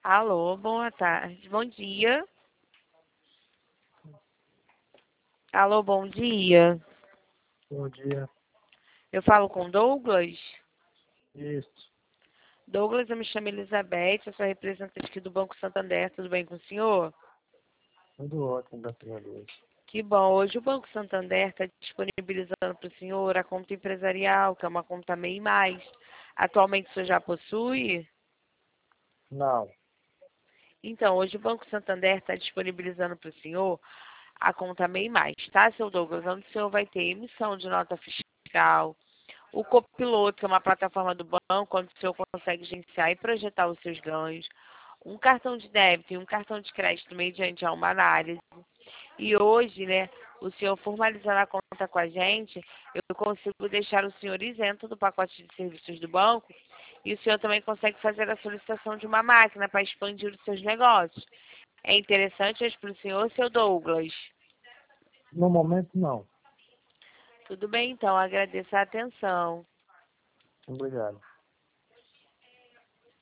Alô, boa tarde, bom dia. Alô, bom dia. Bom dia. Eu falo com Douglas? Isso. Douglas, eu me chamo Elizabeth, eu sou representante aqui do Banco Santander, tudo bem com o senhor? Tudo ótimo, graças a Deus. Que bom, hoje o Banco Santander está disponibilizando para o senhor a conta empresarial, que é uma conta MEI+. Atualmente o senhor já possui? Não. Então, hoje o Banco Santander está disponibilizando para o senhor a conta MEI+, tá, seu Douglas? Onde o senhor vai ter emissão de nota fiscal, o Copiloto, que é uma plataforma do banco, onde o senhor consegue gerenciar e projetar os seus ganhos, um cartão de débito e um cartão de crédito mediante a uma análise. E hoje, né, o senhor formalizando a conta com a gente, eu consigo deixar o senhor isento do pacote de serviços do banco e o senhor também consegue fazer a solicitação de uma máquina para expandir os seus negócios. É interessante isso para o senhor, seu Douglas? No momento, não. Tudo bem, então, agradeço a atenção. Obrigado.